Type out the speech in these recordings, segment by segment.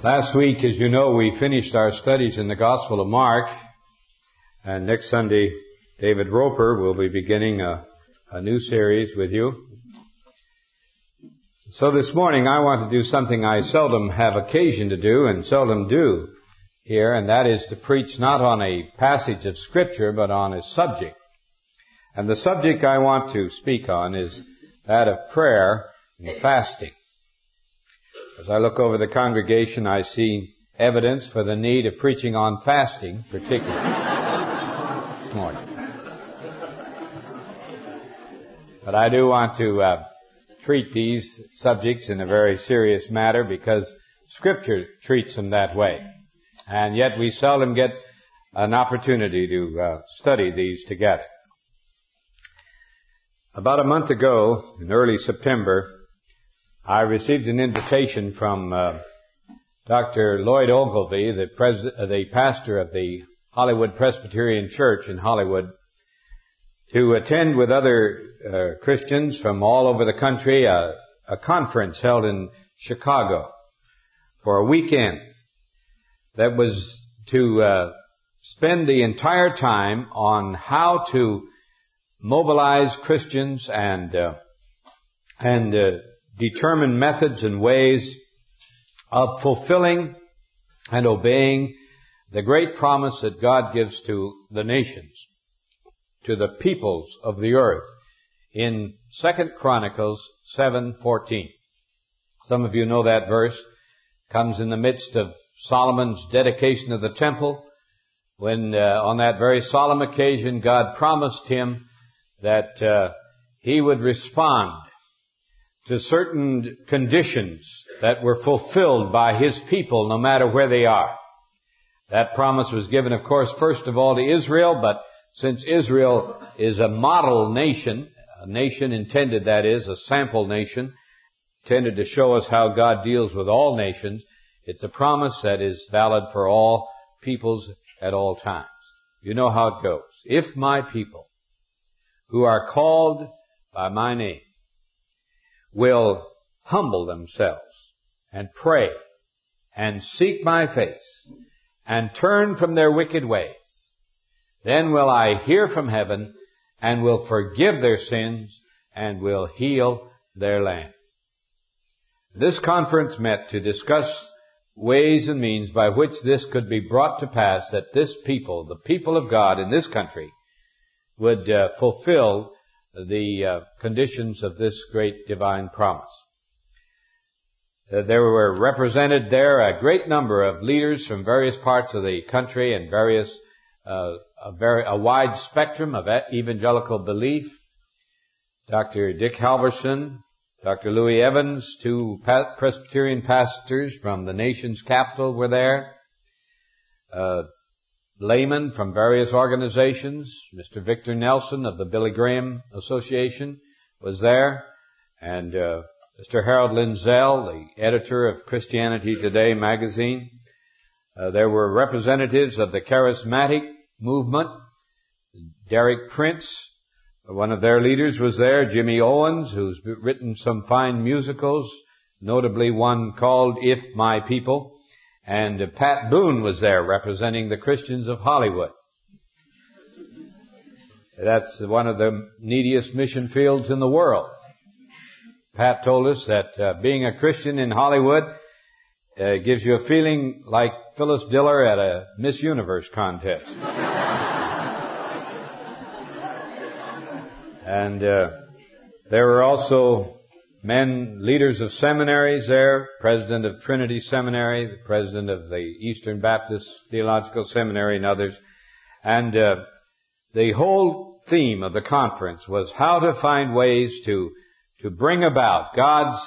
Last week, as you know, we finished our studies in the Gospel of Mark, and next Sunday, David Roper will be beginning a new series with you. So this morning, I want to do something I seldom have occasion to do and seldom do here, and that is to preach not on a passage of Scripture, but on a subject. And the subject I want to speak on is that of prayer and fasting. As I look over the congregation, I see evidence for the need of preaching on fasting, particularly this morning. But I do want to treat these subjects in a very serious manner because Scripture treats them that way. And yet we seldom get an opportunity to study these together. About a month ago, in early September, I received an invitation from Dr. Lloyd Ogilvie, the pastor of the Hollywood Presbyterian Church in Hollywood, to attend with other Christians from all over the country a conference held in Chicago for a weekend that was to spend the entire time on how to mobilize Christians and determine methods and ways of fulfilling and obeying the great promise that God gives to the nations, to the peoples of the earth, in 2 Chronicles 7:14. Some of you know that verse. It comes in the midst of Solomon's dedication of the temple, when on that very solemn occasion God promised him that he would respond to certain conditions that were fulfilled by His people no matter where they are. That promise was given, of course, first of all to Israel, but since Israel is a model nation, a nation intended, that is, a sample nation, intended to show us how God deals with all nations, it's a promise that is valid for all peoples at all times. You know how it goes. If my people, who are called by my name, will humble themselves and pray and seek my face and turn from their wicked ways, then will I hear from heaven and will forgive their sins and will heal their land. This conference met to discuss ways and means by which this could be brought to pass, that this people, the people of God in this country, would fulfill the conditions of this great divine promise. There were represented there a great number of leaders from various parts of the country and a wide spectrum of evangelical belief. Dr. Dick Halverson, Dr. Louis Evans, two Presbyterian pastors from the nation's capital were there. Laymen from various organizations. Mr. Victor Nelson of the Billy Graham Association was there. And Mr. Harold Lindsell, the editor of Christianity Today magazine. There were representatives of the charismatic movement. Derek Prince, one of their leaders, was there. Jimmy Owens, who's written some fine musicals, notably one called If My People. And Pat Boone was there representing the Christians of Hollywood. That's one of the neediest mission fields in the world. Pat told us that being a Christian in Hollywood gives you a feeling like Phyllis Diller at a Miss Universe contest. And there were also leaders of seminaries there, president of Trinity Seminary, the president of the Eastern Baptist Theological Seminary, and others. And the whole theme of the conference was how to find ways to bring about God's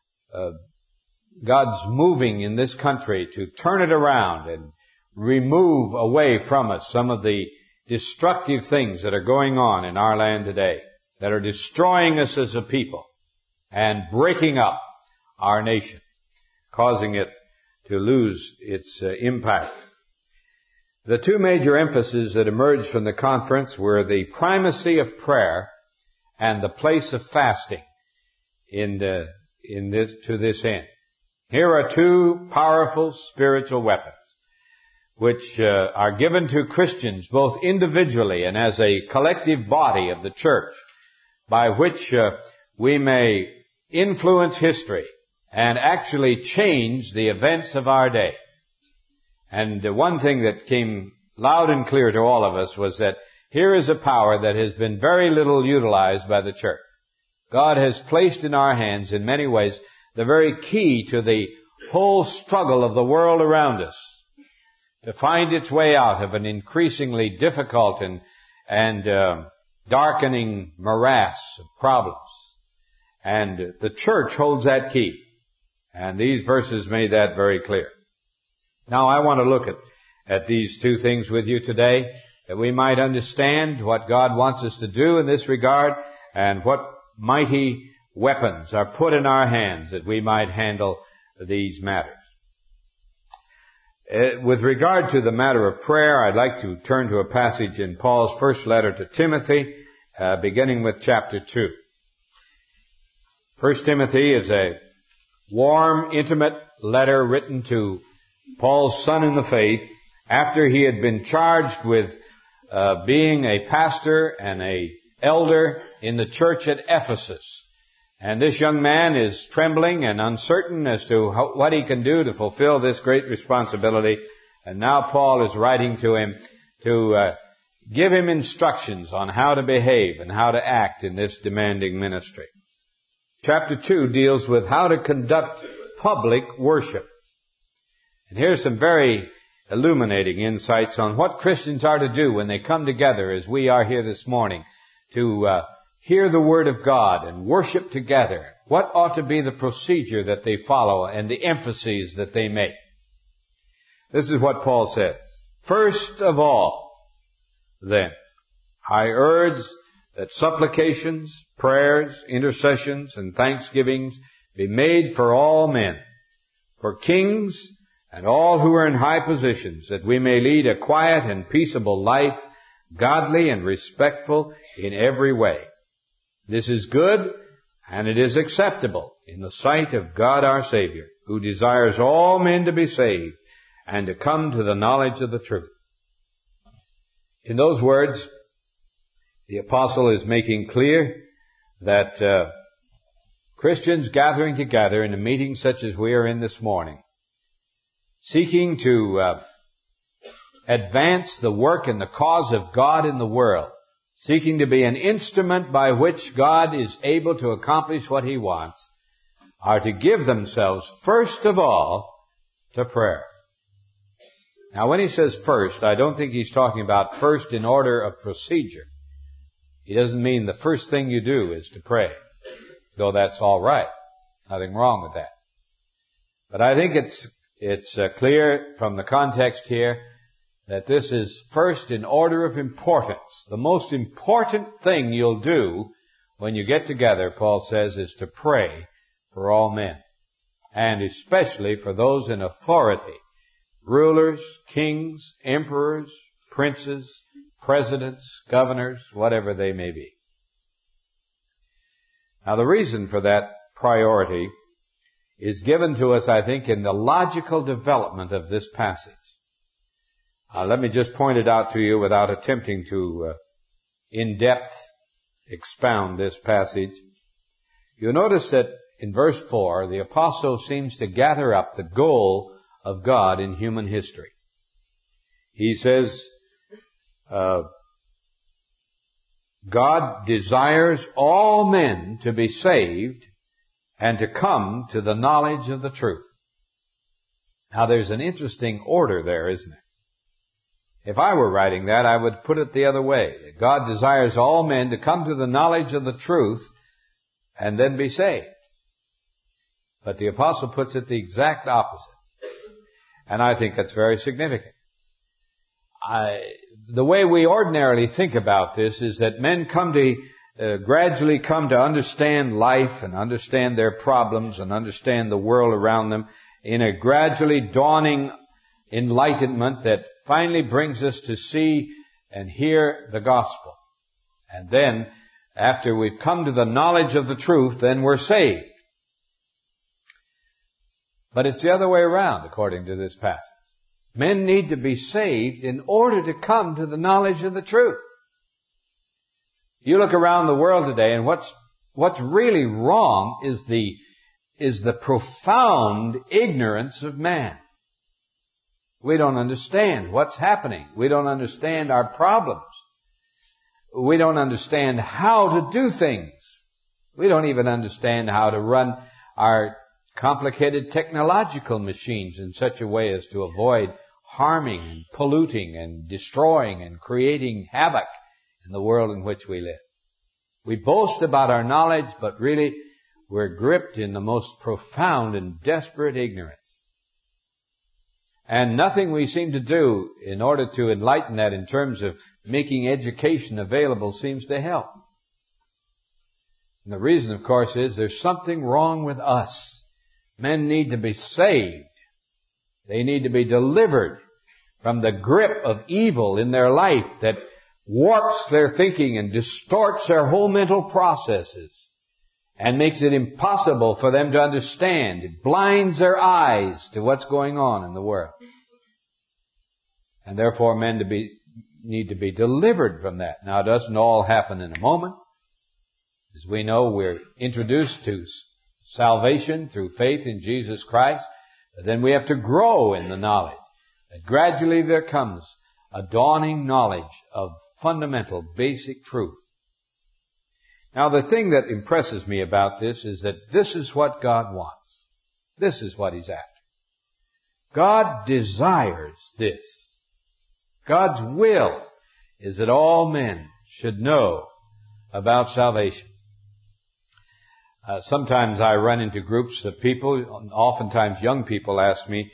moving in this country, to turn it around and remove away from us some of the destructive things that are going on in our land today, that are destroying us as a people and breaking up our nation, causing it to lose its impact. The two major emphases that emerged from the conference were the primacy of prayer and the place of fasting to this end. Here are two powerful spiritual weapons which are given to Christians both individually and as a collective body of the church, by which we may influence history and actually change the events of our day. And one thing that came loud and clear to all of us was that here is a power that has been very little utilized by the church. God has placed in our hands in many ways the very key to the whole struggle of the world around us to find its way out of an increasingly difficult and darkening morass of problems. And the church holds that key. And these verses made that very clear. Now I want to look at these two things with you today, that we might understand what God wants us to do in this regard and what mighty weapons are put in our hands that we might handle these matters. With regard to the matter of prayer, I'd like to turn to a passage in Paul's first letter to Timothy, beginning with chapter 2. 1 Timothy is a warm, intimate letter written to Paul's son in the faith after he had been charged with being a pastor and an elder in the church at Ephesus. And this young man is trembling and uncertain as to what he can do to fulfill this great responsibility. And now Paul is writing to him to give him instructions on how to behave and how to act in this demanding ministry. Chapter 2 deals with how to conduct public worship. And here's some very illuminating insights on what Christians are to do when they come together as we are here this morning to hear the Word of God and worship together. What ought to be the procedure that they follow and the emphases that they make? This is what Paul says. First of all, then, I urge that supplications, prayers, intercessions, and thanksgivings be made for all men, for kings and all who are in high positions, that we may lead a quiet and peaceable life, godly and respectful in every way. This is good, and it is acceptable in the sight of God our Savior, who desires all men to be saved and to come to the knowledge of the truth. In those words, the apostle is making clear that Christians gathering together in a meeting such as we are in this morning, seeking to advance the work and the cause of God in the world, seeking to be an instrument by which God is able to accomplish what He wants, are to give themselves first of all to prayer. Now when he says first, I don't think he's talking about first in order of procedure. He doesn't mean the first thing you do is to pray, though that's all right. Nothing wrong with that. But I think it's clear from the context here that this is first in order of importance. The most important thing you'll do when you get together, Paul says, is to pray for all men, and especially for those in authority, rulers, kings, emperors, princes, presidents, governors, whatever they may be. Now the reason for that priority is given to us, I think, in the logical development of this passage. Let me just point it out to you without attempting to in-depth expound this passage. You'll notice that in verse 4, the apostle seems to gather up the goal of God in human history. He says, God desires all men to be saved and to come to the knowledge of the truth. Now there's an interesting order there, isn't it? If I were writing that, I would put it the other way. That God desires all men to come to the knowledge of the truth and then be saved. But the apostle puts it the exact opposite. And I think that's very significant. The way we ordinarily think about this is that men gradually come to understand life and understand their problems and understand the world around them in a gradually dawning enlightenment that finally brings us to see and hear the gospel. And then, after we've come to the knowledge of the truth, then we're saved. But it's the other way around, according to this passage. Men need to be saved in order to come to the knowledge of the truth. You look around the world today, and what's really wrong is the profound ignorance of man. We don't understand what's happening. We don't understand our problems. We don't understand how to do things. We don't even understand how to run our complicated technological machines in such a way as to avoid harming and polluting and destroying and creating havoc in the world in which we live. We boast about our knowledge, but really we're gripped in the most profound and desperate ignorance. And nothing we seem to do in order to enlighten that in terms of making education available seems to help. And the reason, of course, is there's something wrong with us. Men need to be saved. They need to be delivered from the grip of evil in their life that warps their thinking and distorts their whole mental processes and makes it impossible for them to understand. It blinds their eyes to what's going on in the world. And therefore men need to be delivered from that. Now it doesn't all happen in a moment. As we know, we're introduced to salvation through faith in Jesus Christ. But then we have to grow in the knowledge. And gradually there comes a dawning knowledge of fundamental, basic truth. Now the thing that impresses me about this is that this is what God wants. This is what He's after. God desires this. God's will is that all men should know about salvation. Sometimes I run into groups of people, oftentimes young people ask me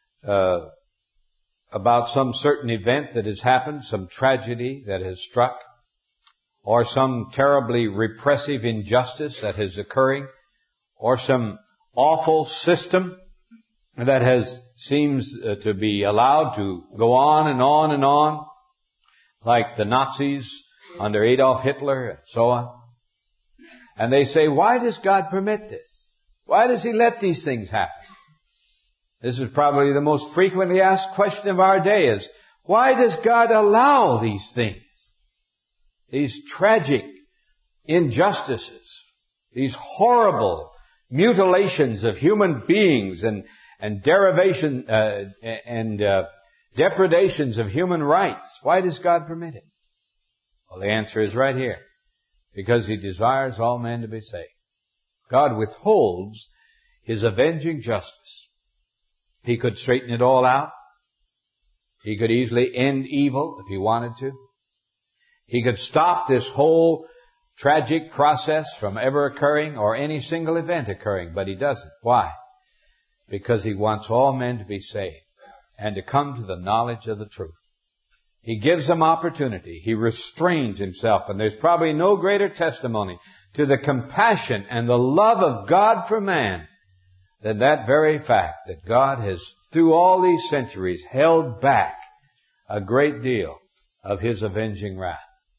about some certain event that has happened, some tragedy that has struck, or some terribly repressive injustice that is occurring, or some awful system that seems to be allowed to go on and on and on, like the Nazis under Adolf Hitler and so on. And they say, why does God permit this? Why does He let these things happen? This is probably the most frequently asked question of our day is, why does God allow these things? These tragic injustices, these horrible mutilations of human beings and derivation and depredations of human rights. Why does God permit it? Well, the answer is right here. Because He desires all men to be saved. God withholds His avenging justice. He could straighten it all out. He could easily end evil if He wanted to. He could stop this whole tragic process from ever occurring or any single event occurring, but He doesn't. Why? Because He wants all men to be saved and to come to the knowledge of the truth. He gives them opportunity. He restrains Himself. And there's probably no greater testimony to the compassion and the love of God for man than that very fact that God has, through all these centuries, held back a great deal of His avenging wrath.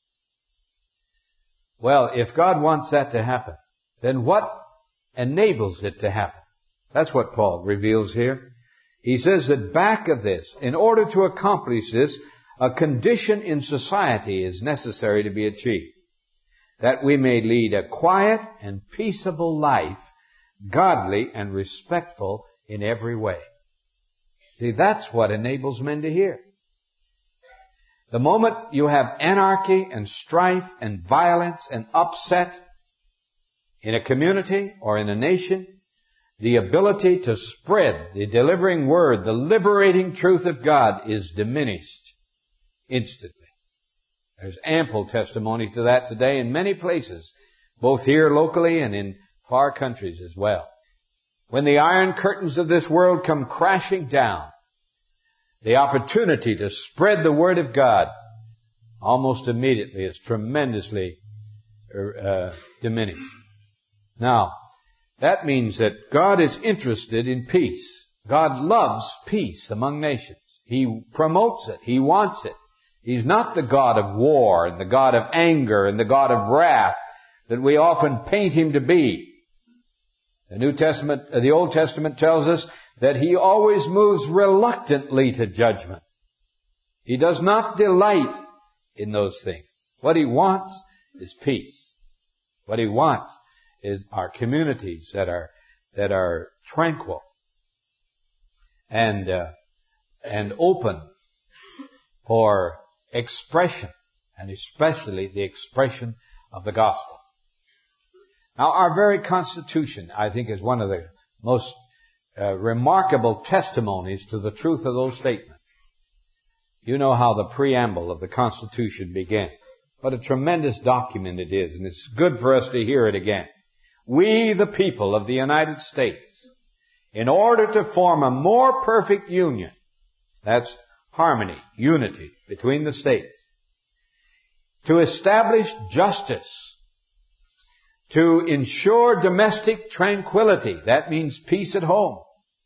Well, if God wants that to happen, then what enables it to happen? That's what Paul reveals here. He says that back of this, in order to accomplish this, a condition in society is necessary to be achieved, that we may lead a quiet and peaceable life, godly and respectful in every way. See, that's what enables men to hear. The moment you have anarchy and strife and violence and upset in a community or in a nation, the ability to spread the delivering word, the liberating truth of God is diminished instantly. There's ample testimony to that today in many places, both here locally and in far countries as well. When the iron curtains of this world come crashing down, the opportunity to spread the Word of God almost immediately is tremendously diminished. Now, that means that God is interested in peace. God loves peace among nations. He promotes it. He wants it. He's not the God of war and the God of anger and the God of wrath that we often paint Him to be. The Old Testament tells us that He always moves reluctantly to judgment. He does not delight in those things. What He wants is peace. What He wants is our communities that are tranquil and open for expression, and especially the expression of the gospel. Now, our very Constitution, I think, is one of the most remarkable testimonies to the truth of those statements. You know how the preamble of the Constitution begins. What a tremendous document it is, and it's good for us to hear it again. We, the people of the United States, in order to form a more perfect union, that's harmony, unity between the states, to establish justice, to ensure domestic tranquility, that means peace at home,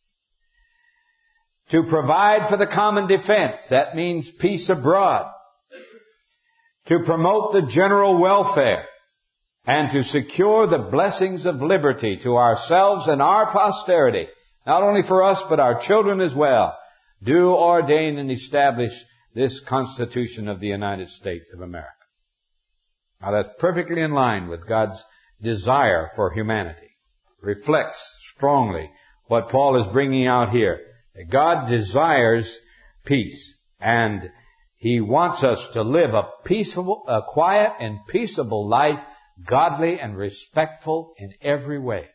to provide for the common defense, that means peace abroad, to promote the general welfare, and to secure the blessings of liberty to ourselves and our posterity, not only for us, but our children as well, do ordain and establish this Constitution of the United States of America. Now, that's perfectly in line with God's desire for humanity. Reflects strongly what Paul is bringing out here. That God desires peace, and He wants us to live a quiet and peaceable life, godly and respectful in every way.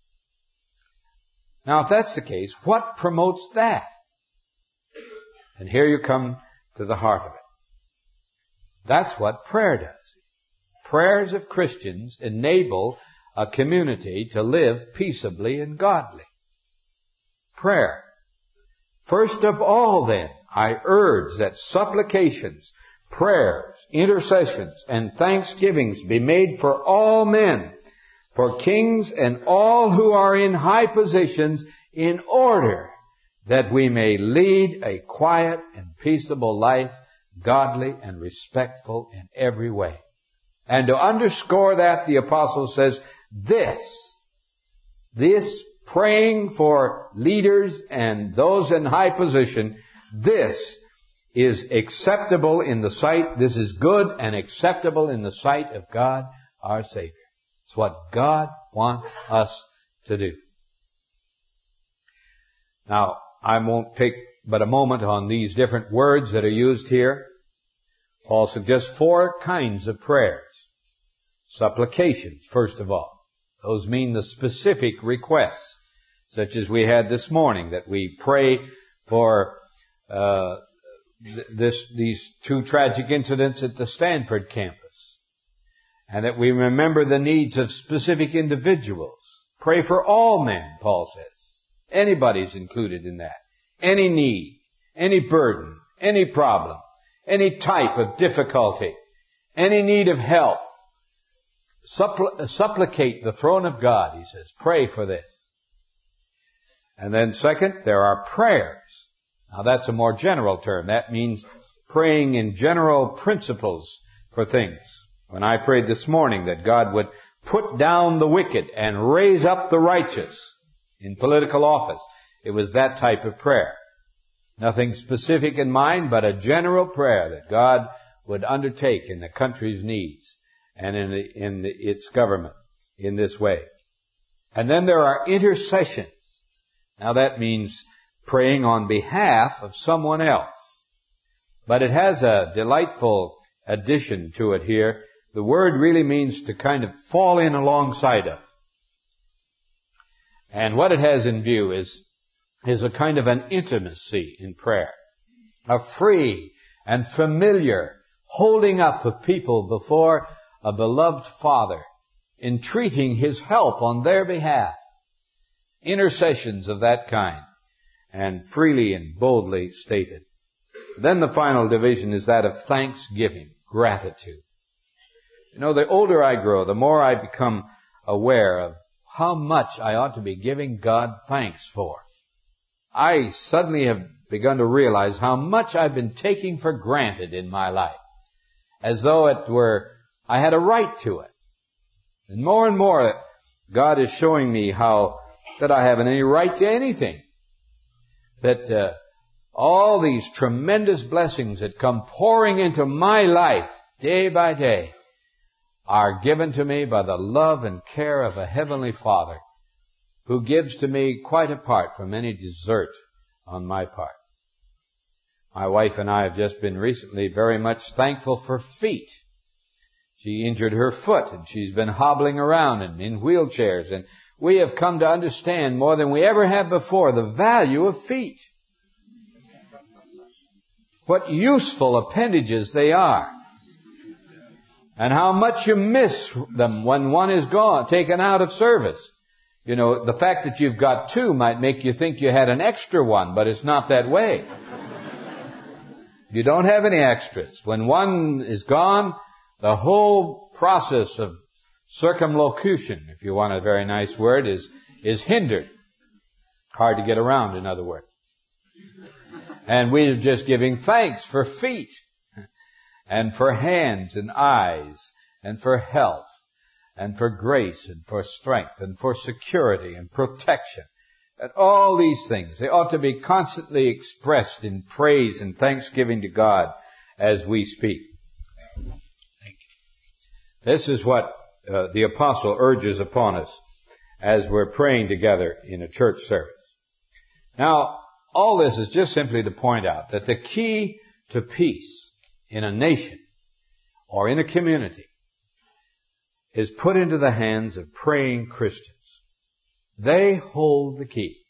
Now, if that's the case, what promotes that? And here you come to the heart of it. That's what prayer does. Prayers of Christians enable a community to live peaceably and godly. Prayer. First of all, then, I urge that supplications, prayers, intercessions, and thanksgivings be made for all men, for kings and all who are in high positions, in order that we may lead a quiet and peaceable life, godly and respectful in every way. And to underscore that, the apostle says, this praying for leaders and those in high position, this is acceptable in the sight, this is good and acceptable in the sight of God, our Savior. It's what God wants us to do. Now, I won't take but a moment on these different words that are used here. Paul suggests 4 kinds of prayers. Supplications, first of all. Those mean the specific requests, such as we had this morning, that we pray for these 2 tragic incidents at the Stanford campus, and that we remember the needs of specific individuals. Pray for all men, Paul says. Anybody's included in that. Any need, any burden, any problem, any type of difficulty, any need of help. Supplicate the throne of God, he says. Pray for this. And then second, there are prayers. Now that's a more general term. That means praying in general principles for things. When I prayed this morning that God would put down the wicked and raise up the righteous in political office, it was that type of prayer. Nothing specific in mind, but a general prayer that God would undertake in the country's needs and in its government in this way. And then there are intercessions. Now that means praying on behalf of someone else. But it has a delightful addition to it here. The word really means to kind of fall in alongside of. And what it has in view is a kind of an intimacy in prayer. A free and familiar holding up of people before a beloved Father, entreating His help on their behalf. Intercessions of that kind, and freely and boldly stated. Then the final division is that of thanksgiving, gratitude. You know, the older I grow, the more I become aware of how much I ought to be giving God thanks for. I suddenly have begun to realize how much I've been taking for granted in my life, as though it were I had a right to it. And more God is showing me how that I haven't any right to anything. That all these tremendous blessings that come pouring into my life day by day are given to me by the love and care of a Heavenly Father who gives to me quite apart from any desert on my part. My wife and I have just been recently very much thankful for feet. She injured her foot and she's been hobbling around and in wheelchairs, and we have come to understand more than we ever have before the value of feet. What useful appendages they are. And how much you miss them when one is gone, taken out of service. You know, the fact that you've got two might make you think you had an extra one, but it's not that way. You don't have any extras. When one is gone, the whole process of circumlocution, if you want a very nice word, is hindered. Hard to get around, in other words. And we're just giving thanks for feet, and for hands and eyes, and for health, and for grace, and for strength, and for security and protection. And all these things, they ought to be constantly expressed in praise and thanksgiving to God as we speak. Thank you. This is what the apostle urges upon us as we're praying together in a church service. Now, all this is just simply to point out that the key to peace in a nation or in a community is put into the hands of praying Christians. They hold the key.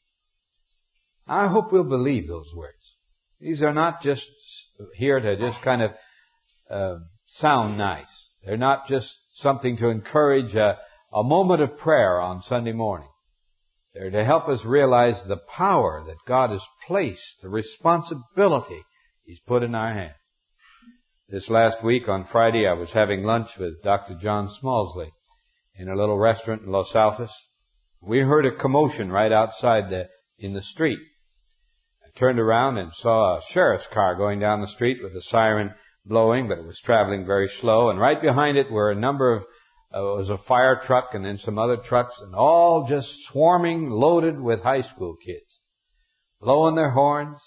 I hope we'll believe those words. These are not just here to just kind of sound nice. They're not just something to encourage a moment of prayer on Sunday morning. They're to help us realize the power that God has placed, the responsibility He's put in our hands. This last week on Friday, I was having lunch with Dr. John Smallsley in a little restaurant in Los Altos. We heard a commotion right outside in the street. I turned around and saw a sheriff's car going down the street with a siren blowing, but it was traveling very slow. And right behind it were a number of, it was a fire truck and then some other trucks, and all just swarming, loaded with high school kids, blowing their horns,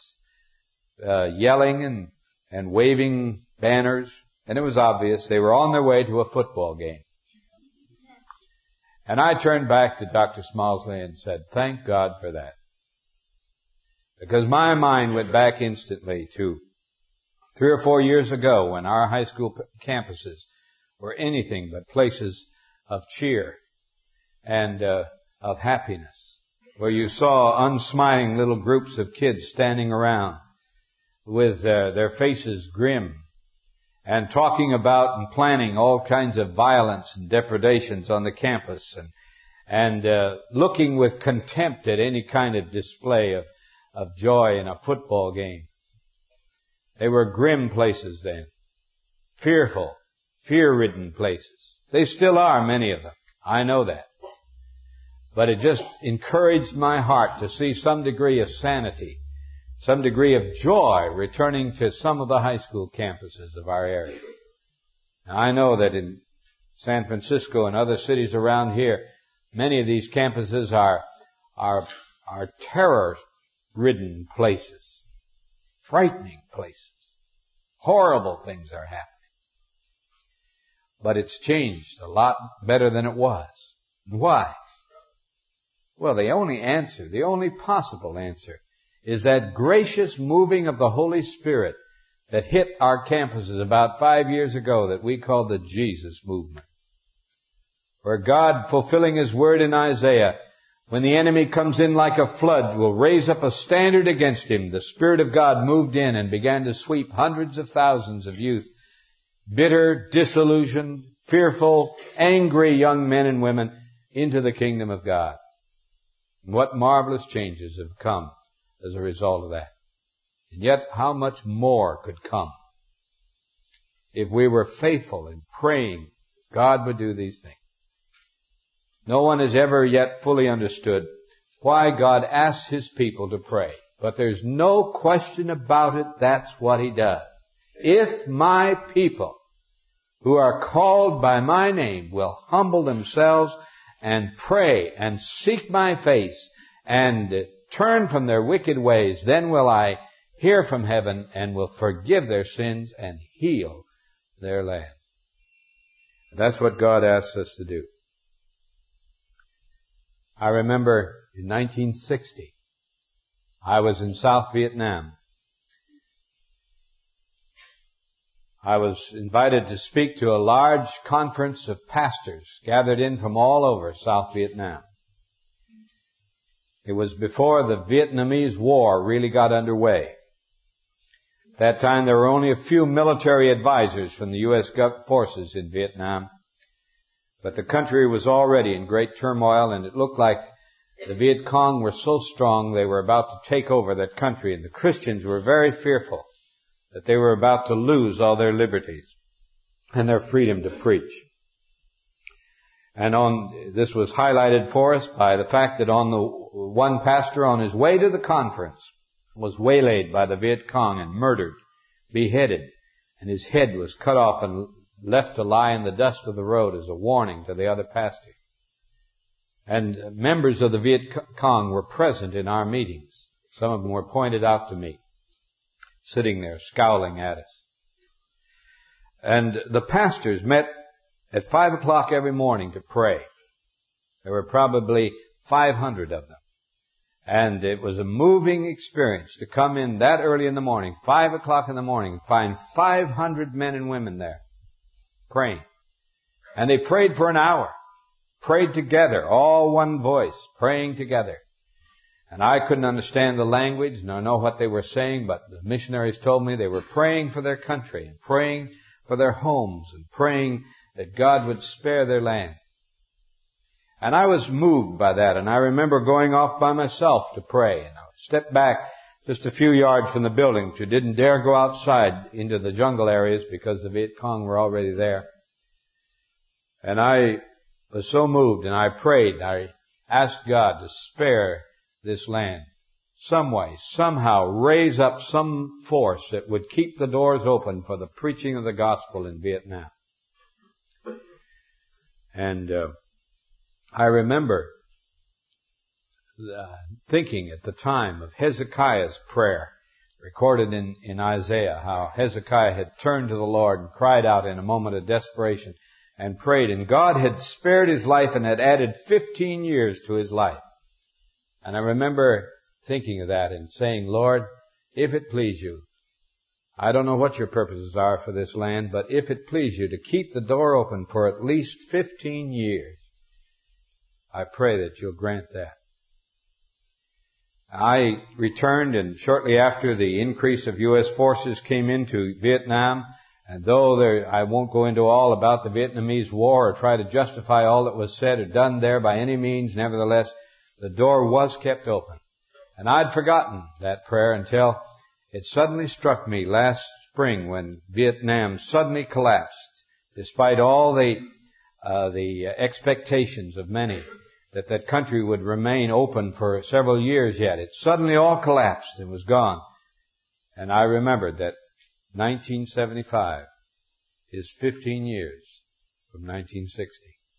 yelling and waving banners. And it was obvious they were on their way to a football game. And I turned back to Dr. Smallsley and said, thank God for that. Because my mind went back instantly to 3 or 4 years ago when our high school campuses were anything but places of cheer and of happiness, where you saw unsmiling little groups of kids standing around with their faces grim and talking about and planning all kinds of violence and depredations on the campus, and looking with contempt at any kind of display of joy in a football game. They were grim places then, fearful, fear-ridden places. They still are, many of them. I know that. But it just encouraged my heart to see some degree of sanity, some degree of joy returning to some of the high school campuses of our area. Now, I know that in San Francisco and other cities around here, many of these campuses are terror-ridden places, frightening places. Horrible things are happening. But it's changed a lot better than it was. Why? Well, the only possible answer is that gracious moving of the Holy Spirit that hit our campuses about 5 years ago that we call the Jesus movement. Where God, fulfilling His word in Isaiah, when the enemy comes in like a flood, will raise up a standard against him. The Spirit of God moved in and began to sweep hundreds of thousands of youth, bitter, disillusioned, fearful, angry young men and women into the kingdom of God. And what marvelous changes have come as a result of that. And yet, how much more could come if we were faithful in praying God would do these things. No one has ever yet fully understood why God asks His people to pray. But there's no question about it, that's what He does. If my people who are called by my name will humble themselves and pray and seek my face and turn from their wicked ways, then will I hear from heaven and will forgive their sins and heal their land. That's what God asks us to do. I remember in 1960, I was in South Vietnam. I was invited to speak to a large conference of pastors gathered in from all over South Vietnam. It was before the Vietnamese War really got underway. At that time, there were only a few military advisors from the U.S. forces in Vietnam. But the country was already in great turmoil, and it looked like the Viet Cong were so strong they were about to take over that country, and the Christians were very fearful that they were about to lose all their liberties and their freedom to preach. And this was highlighted for us by the fact that one pastor on his way to the conference was waylaid by the Viet Cong and murdered, beheaded, and his head was cut off and left to lie in the dust of the road as a warning to the other pastors. And members of the Viet Cong were present in our meetings. Some of them were pointed out to me, sitting there scowling at us. And the pastors met at 5 o'clock every morning to pray. There were probably 500 of them. And it was a moving experience to come in that early in the morning, 5 o'clock in the morning, and find 500 men and women there praying. And they prayed for an hour. Prayed together, all one voice, praying together. And I couldn't understand the language nor know what they were saying, but the missionaries told me they were praying for their country and praying for their homes and praying that God would spare their land. And I was moved by that, and I remember going off by myself to pray. And I stepped back just a few yards from the building, which I didn't dare go outside into the jungle areas because the Viet Cong were already there. And I was so moved, and I prayed. I asked God to spare this land. Some way, somehow raise up some force that would keep the doors open for the preaching of the gospel in Vietnam. And I remember thinking at the time of Hezekiah's prayer, recorded in Isaiah, how Hezekiah had turned to the Lord and cried out in a moment of desperation and prayed, and God had spared his life and had added 15 years to his life. And I remember thinking of that and saying, Lord, if it please you, I don't know what your purposes are for this land, but if it please you to keep the door open for at least 15 years, I pray that you'll grant that. I returned, and shortly after the increase of U.S. forces came into Vietnam, and though I won't go into all about the Vietnamese War or try to justify all that was said or done there by any means, nevertheless, the door was kept open. And I'd forgotten that prayer until it suddenly struck me last spring when Vietnam suddenly collapsed, despite all the expectations of many that country would remain open for several years yet. It suddenly all collapsed and was gone. And I remembered that 1975 is 15 years from 1960.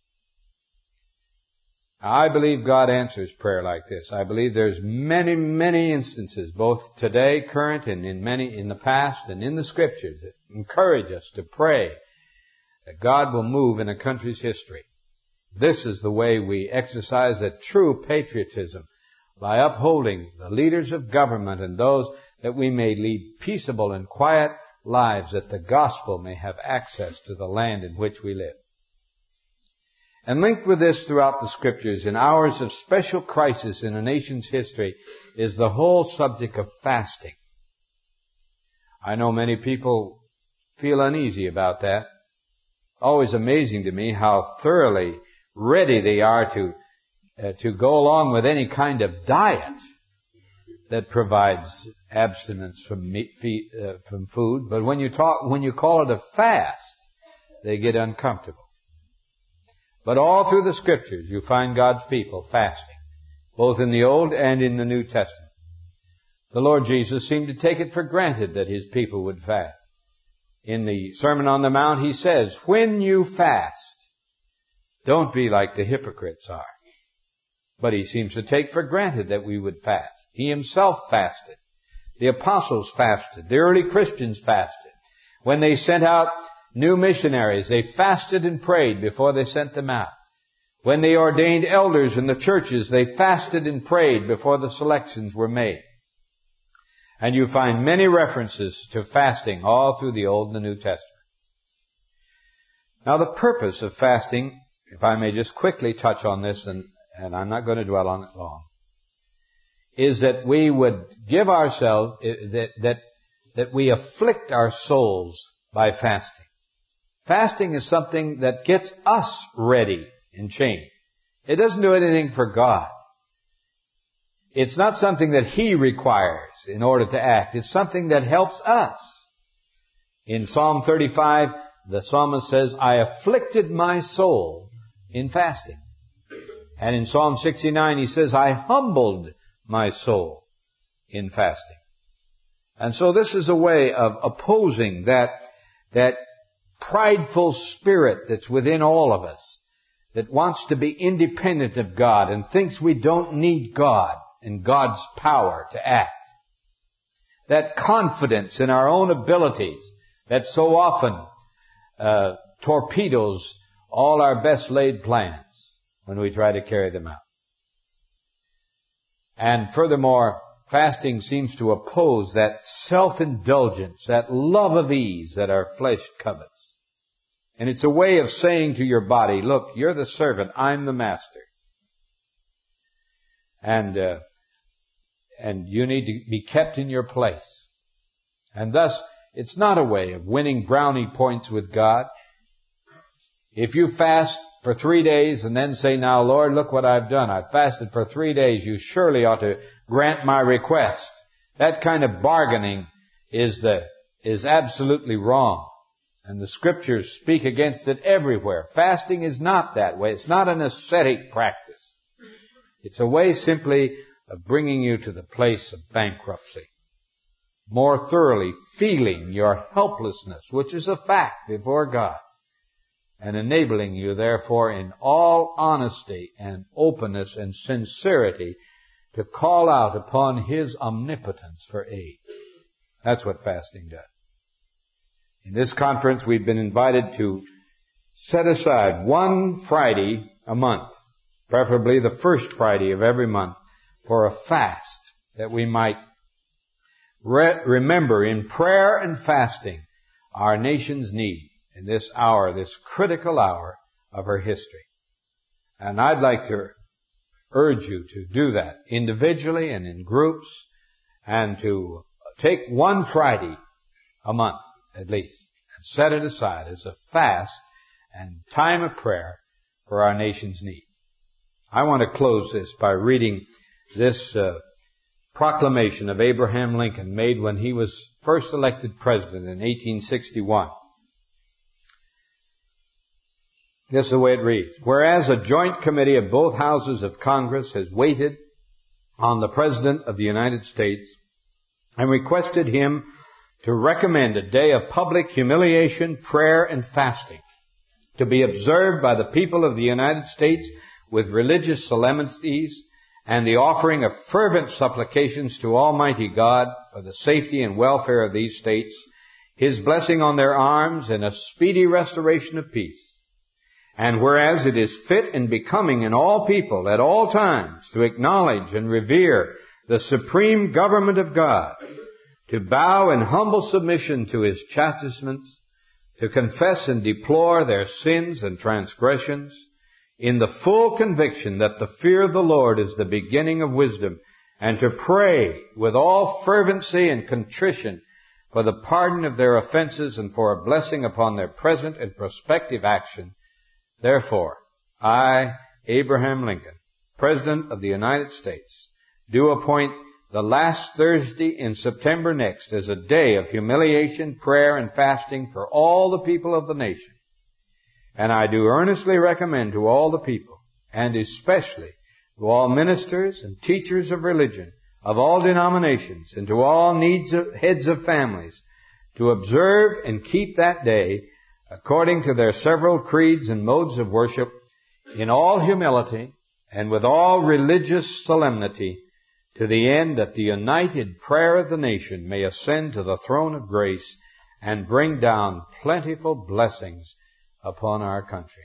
I believe God answers prayer like this. I believe there's many, many instances, both today, current, and in the past, and in the Scriptures, that encourage us to pray that God will move in a country's history. This is the way we exercise a true patriotism, by upholding the leaders of government and those that we may lead peaceable and quiet lives, that the gospel may have access to the land in which we live. And linked with this throughout the Scriptures, in hours of special crisis in a nation's history, is the whole subject of fasting. I know many people feel uneasy about that. Always amazing to me how thoroughly ready they are to go along with any kind of diet that provides abstinence from food. But when you call it a fast, they get uncomfortable. But all through the Scriptures, you find God's people fasting, both in the Old and in the New Testament. The Lord Jesus seemed to take it for granted that His people would fast. In the Sermon on the Mount, He says, when you fast, Don't be like the hypocrites are. But he seems to take for granted that we would fast. He himself fasted. The apostles fasted. The early Christians fasted. When they sent out new missionaries, they fasted and prayed before they sent them out. When they ordained elders in the churches, they fasted and prayed before the selections were made. And you find many references to fasting all through the Old and the New Testament. Now the purpose of fasting, if I may just quickly touch on this, and I'm not going to dwell on it long, is that we would give ourselves, that we afflict our souls by fasting. Fasting is something that gets us ready and changed. It doesn't do anything for God. It's not something that He requires in order to act. It's something that helps us. In Psalm 35, the psalmist says, I afflicted my soul in fasting. And in Psalm 69, he says, I humbled my soul in fasting. And so this is a way of opposing that prideful spirit that's within all of us, that wants to be independent of God and thinks we don't need God and God's power to act. That confidence in our own abilities that so often torpedoes all our best laid plans when we try to carry them out. And furthermore, fasting seems to oppose that self-indulgence, that love of ease that our flesh covets. And it's a way of saying to your body, look, you're the servant, I'm the master. And you need to be kept in your place. And thus, it's not a way of winning brownie points with God. If you fast for 3 days and then say, now, Lord, look what I've done. I've fasted for 3 days. You surely ought to grant my request. That kind of bargaining is absolutely wrong. And the Scriptures speak against it everywhere. Fasting is not that way. It's not an ascetic practice. It's a way simply of bringing you to the place of bankruptcy. More thoroughly feeling your helplessness, which is a fact before God. And enabling you, therefore, in all honesty and openness and sincerity to call out upon His omnipotence for aid. That's what fasting does. In this conference, we've been invited to set aside one Friday a month, preferably the first Friday of every month, for a fast that we might remember in prayer and fasting our nation's need in this hour, this critical hour of her history. And I'd like to urge you to do that individually and in groups, and to take one Friday a month at least and set it aside as a fast and time of prayer for our nation's need. I want to close this by reading this proclamation of Abraham Lincoln made when he was first elected president in 1861. This is the way it reads. Whereas a joint committee of both houses of Congress has waited on the President of the United States and requested him to recommend a day of public humiliation, prayer, and fasting to be observed by the people of the United States with religious solemnities and the offering of fervent supplications to Almighty God for the safety and welfare of these states, His blessing on their arms, and a speedy restoration of peace. And whereas it is fit and becoming in all people at all times to acknowledge and revere the supreme government of God, to bow in humble submission to His chastisements, to confess and deplore their sins and transgressions, in the full conviction that the fear of the Lord is the beginning of wisdom, and to pray with all fervency and contrition for the pardon of their offenses and for a blessing upon their present and prospective action. Therefore, I, Abraham Lincoln, President of the United States, do appoint the last Thursday in September next as a day of humiliation, prayer, and fasting for all the people of the nation. And I do earnestly recommend to all the people, and especially to all ministers and teachers of religion of all denominations, and to all heads of families, to observe and keep that day according to their several creeds and modes of worship, in all humility and with all religious solemnity, to the end that the united prayer of the nation may ascend to the throne of grace and bring down plentiful blessings upon our country.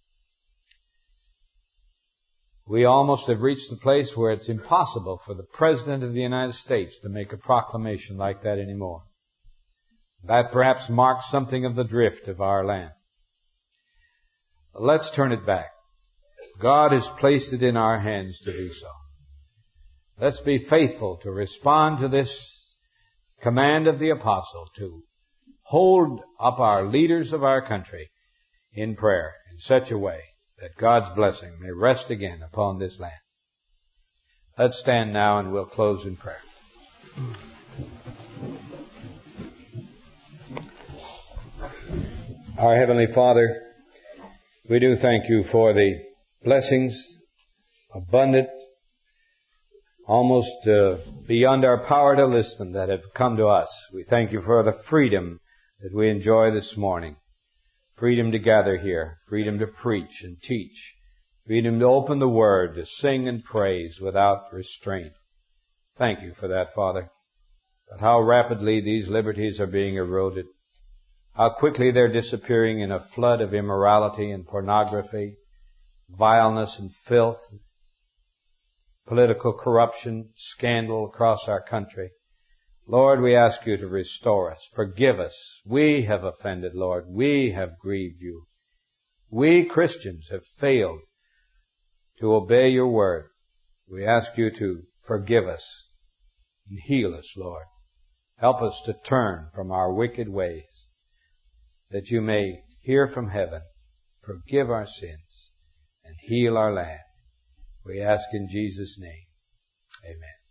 We almost have reached the place where it's impossible for the President of the United States to make a proclamation like that anymore. That perhaps marks something of the drift of our land. Let's turn it back. God has placed it in our hands to do so. Let's be faithful to respond to this command of the apostle to hold up our leaders of our country in prayer in such a way that God's blessing may rest again upon this land. Let's stand now and we'll close in prayer. Our Heavenly Father, we do thank you for the blessings, abundant, almost beyond our power to list them, that have come to us. We thank you for the freedom that we enjoy this morning. Freedom to gather here, freedom to preach and teach, freedom to open the Word, to sing and praise without restraint. Thank you for that, Father. But how rapidly these liberties are being eroded, how quickly they're disappearing in a flood of immorality and pornography, vileness and filth, political corruption, scandal across our country. Lord, we ask you to restore us. Forgive us. We have offended, Lord. We have grieved you. We Christians have failed to obey your word. We ask you to forgive us and heal us, Lord. Help us to turn from our wicked ways, that you may hear from heaven, forgive our sins, and heal our land. We ask in Jesus' name. Amen.